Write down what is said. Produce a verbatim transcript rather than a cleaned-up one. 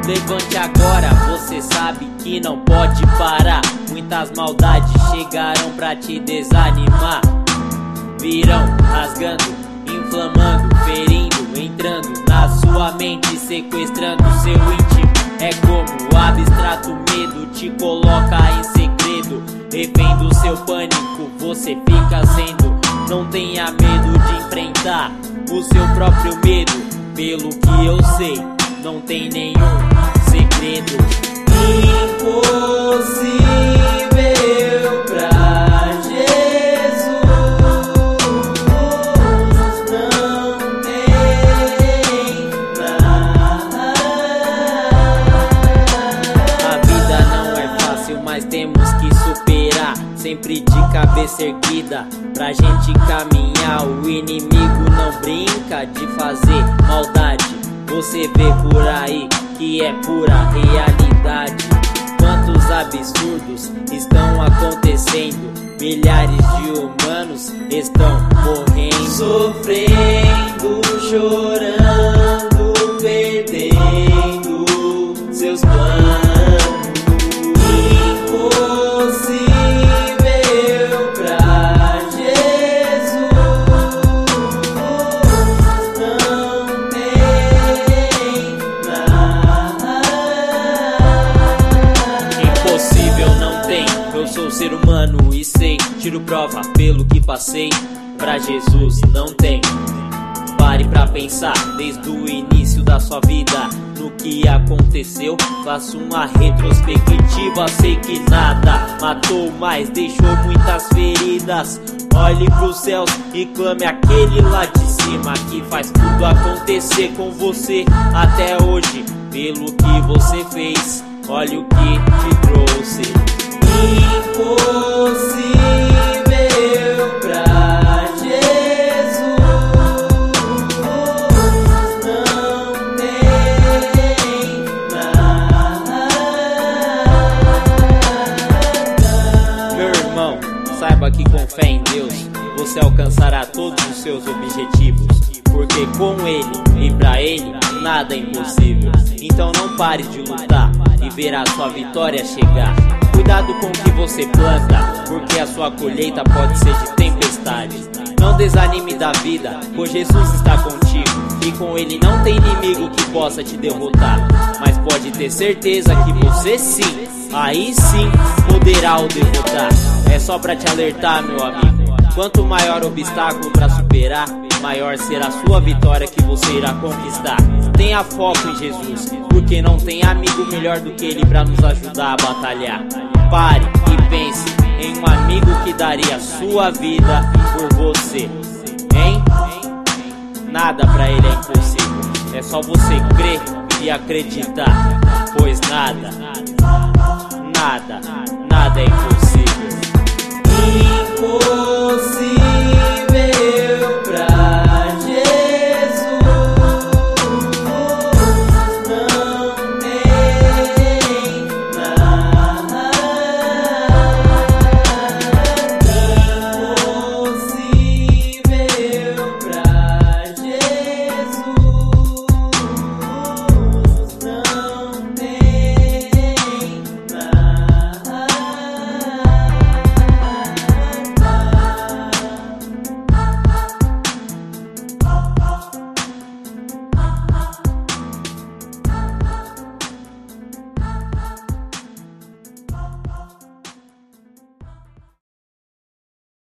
Levante agora, você sabe que não pode parar. Muitas maldades chegarão pra te desanimar. Virão rasgando, inflamando, ferindo, entrando na sua mente, sequestrando seu íntimo. É como o abstrato medo te coloca em segredo. Refém do seu pânico, você fica sendo. Não tenha medo de enfrentar o seu próprio medo. Pelo que eu sei, não tem nenhum segredo impossível pra Jesus. Não tem nada. A vida não é fácil, mas temos que superar. Sempre de cabeça erguida pra gente caminhar. O inimigo não brinca de fazer maldade. Você vê por aí que é pura realidade. Quantos absurdos estão acontecendo? Milhares de humanos estão morrendo, sofrendo, chorando, perdendo seus planos. Eu sou ser humano e sei, tiro prova pelo que passei. Pra Jesus não tem. Pare pra pensar desde o início da sua vida no que aconteceu. Faço uma retrospectiva, sei que nada matou, mas deixou muitas feridas. Olhe pros céus e clame aquele lá de cima que faz tudo acontecer com você até hoje. Pelo que você fez, olha o que te trouxe. Impossível pra Jesus. Não tem nada. Meu irmão, saiba que com fé em Deus você alcançará todos os seus objetivos, porque com Ele e pra Ele nada é impossível. Então não pare de lutar e verá sua vitória chegar. Cuidado com o que você planta, porque a sua colheita pode ser de tempestades. Não desanime da vida, pois Jesus está contigo, e com Ele não tem inimigo que possa te derrotar. Mas pode ter certeza que você sim, aí sim, poderá o derrotar. É só pra te alertar, meu amigo. Quanto maior o obstáculo pra superar, maior será a sua vitória que você irá conquistar. Tenha foco em Jesus, porque não tem amigo melhor do que Ele pra nos ajudar a batalhar. Pare e pense em um amigo que daria sua vida por você, hein? Nada pra Ele é impossível, é só você crer e acreditar, pois nada, nada, nada é impossível. Impossível.